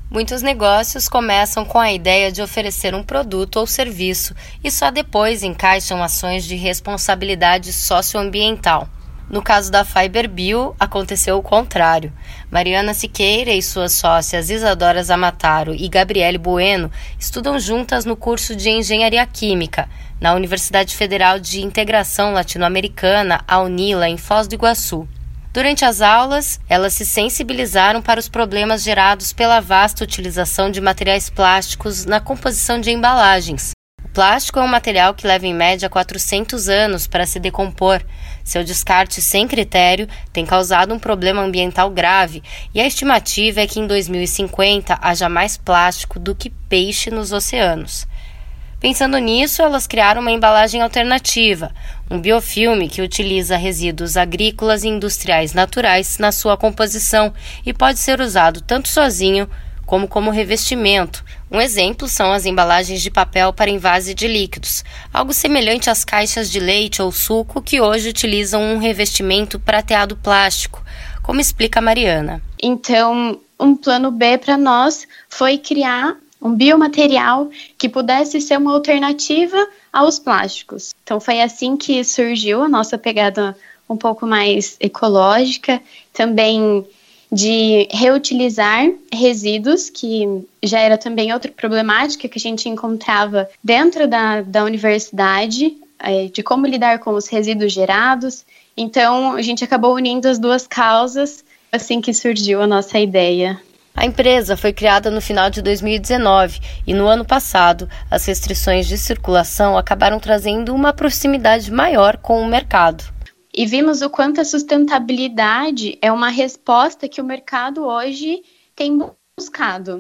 Muitos negócios começam com a ideia de oferecer um produto ou serviço e só depois encaixam ações de responsabilidade socioambiental. No caso da Fiberbio, aconteceu o contrário. Mariana Siqueira e suas sócias Isadora Zamataro e Gabriele Bueno estudam juntas no curso de Engenharia Química, na Universidade Federal de Integração Latino-Americana, a UNILA, em Foz do Iguaçu. Durante as aulas, elas se sensibilizaram para os problemas gerados pela vasta utilização de materiais plásticos na composição de embalagens. O plástico é um material que leva em média 400 anos para se decompor. Seu descarte sem critério tem causado um problema ambiental grave e a estimativa é que em 2050 haja mais plástico do que peixe nos oceanos. Pensando nisso, elas criaram uma embalagem alternativa, um biofilme que utiliza resíduos agrícolas e industriais naturais na sua composição e pode ser usado tanto sozinho como revestimento. Um exemplo são as embalagens de papel para envase de líquidos, algo semelhante às caixas de leite ou suco que hoje utilizam um revestimento prateado plástico, como explica a Mariana. Então, um plano B para nós foi criar um biomaterial que pudesse ser uma alternativa aos plásticos. Então foi assim que surgiu a nossa pegada um pouco mais ecológica, também de reutilizar resíduos, que já era também outra problemática que a gente encontrava dentro da universidade, de como lidar com os resíduos gerados. Então a gente acabou unindo as duas causas, assim que surgiu a nossa ideia. A empresa foi criada no final de 2019 e no ano passado as restrições de circulação acabaram trazendo uma proximidade maior com o mercado. E vimos o quanto a sustentabilidade é uma resposta que o mercado hoje tem buscado.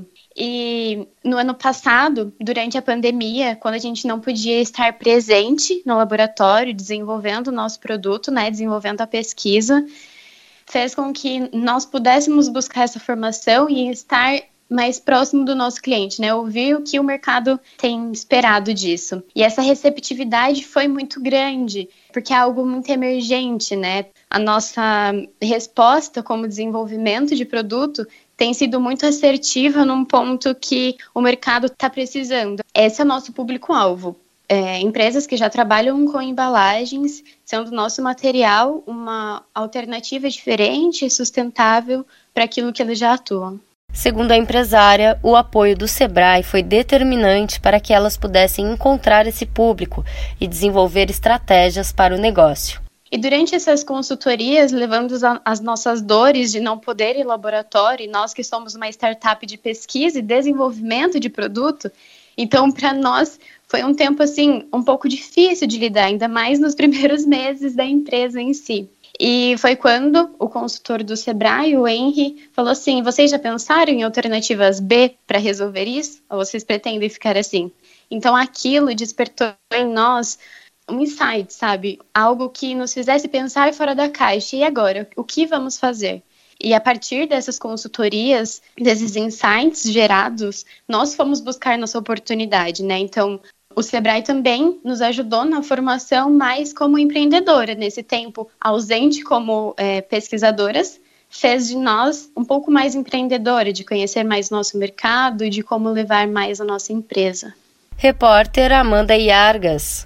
E no ano passado, durante a pandemia, quando a gente não podia estar presente no laboratório desenvolvendo o nosso produto, desenvolvendo a pesquisa, fez com que nós pudéssemos buscar essa formação e estar mais próximo do nosso cliente, ouvir o que o mercado tem esperado disso. E essa receptividade foi muito grande, porque é algo muito emergente, A nossa resposta como desenvolvimento de produto tem sido muito assertiva num ponto que o mercado está precisando. Esse é o nosso público-alvo. Empresas que já trabalham com embalagens, sendo nosso material uma alternativa diferente e sustentável para aquilo que eles já atuam. Segundo a empresária, o apoio do Sebrae foi determinante para que elas pudessem encontrar esse público e desenvolver estratégias para o negócio. E durante essas consultorias, levando as nossas dores de não poder ir ao laboratório, e nós que somos uma startup de pesquisa e desenvolvimento de produto, então para nós foi um tempo um pouco difícil de lidar, ainda mais nos primeiros meses da empresa em si. E foi quando o consultor do Sebrae, o Henry, falou assim: vocês já pensaram em alternativas B para resolver isso? Ou vocês pretendem ficar assim? Então aquilo despertou em nós um insight, Algo que nos fizesse pensar fora da caixa. E agora? O que vamos fazer? E a partir dessas consultorias, desses insights gerados, nós fomos buscar nossa oportunidade, Então, o Sebrae também nos ajudou na formação mais como empreendedora. Nesse tempo ausente como pesquisadoras, fez de nós um pouco mais empreendedora, de conhecer mais nosso mercado e de como levar mais a nossa empresa. Repórter Amanda Iargas.